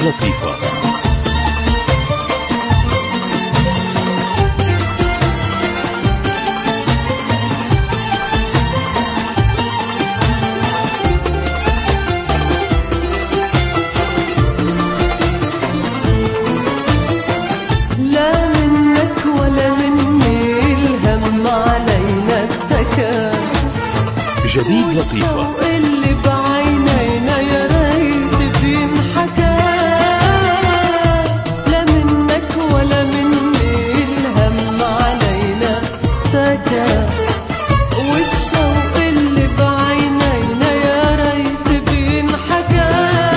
لطيفة. لا منك ولا مني الهم علينا اتكى، جديد لطيفة. والشوق اللي بعينينا يا ريت بينحكى. لا منك ولا مني الهم علينا اتكى، والشوق اللي بعينينا يا ريت بينحكى.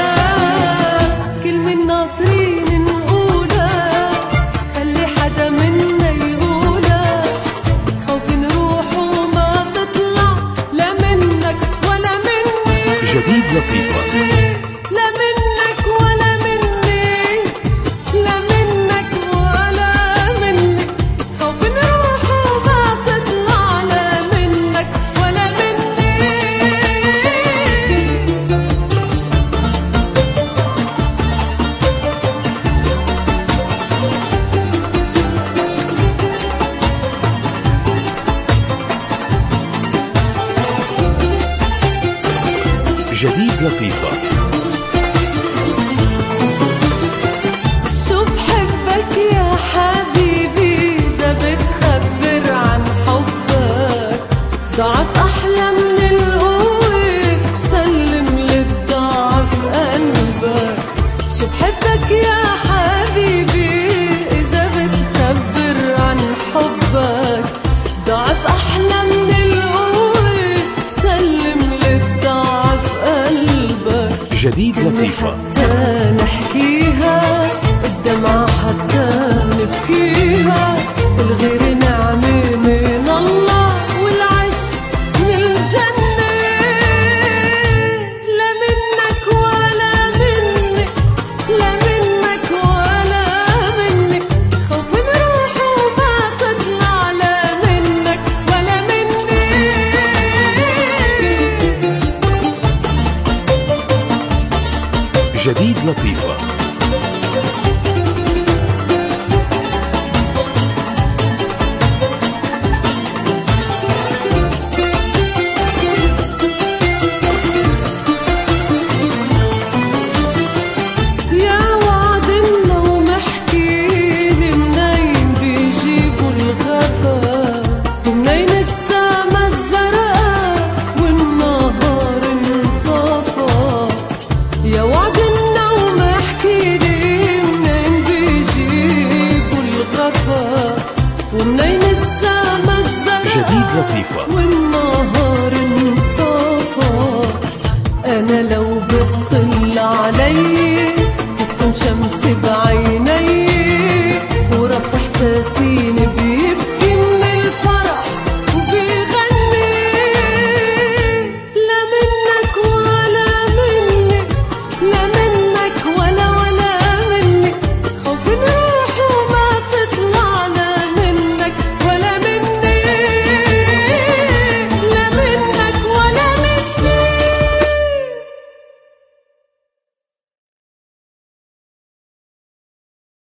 كلمة ناطرين نقولها خلي حدا منا يقولها، خوف نروح وما تطلع لا منك ولا مني. جديد لطيفة. لا منك ولا مني، لا منك ولا مني، خوف نروح وما تطلع لا منك ولا مني. جديد لطيفة. شو بحبك يا حبيبي إذا بتخبر عن حبك، ضعف أحلى من القوة سلم للضعف قلبك. شو بحبك يا حبيبي إذا بتخبر عن حبك، ضعف أحلى من القوة سلم للضعف قلبك. جديد لطيفة. حتى نحكيها الدمعة حتى نبكيها، الغير نعمة من الله والعشق من الجنة. لا منك ولا مني، لا منك ولا مني، خوف نروح وما تطلع لا منك ولا مني. جديد لطيفة. يا وعد النوم احكيلي منين بيجيبوا الغفا، ومنين السما الزرقاء والنهار انطفى. يا وعد النوم احكيلي منين بيجيبوا الغفا، ومنين السما الزرقاء جديد لطيفة. والنهار انطفى. أنا لو بتطل علي تسكن شمس بعيني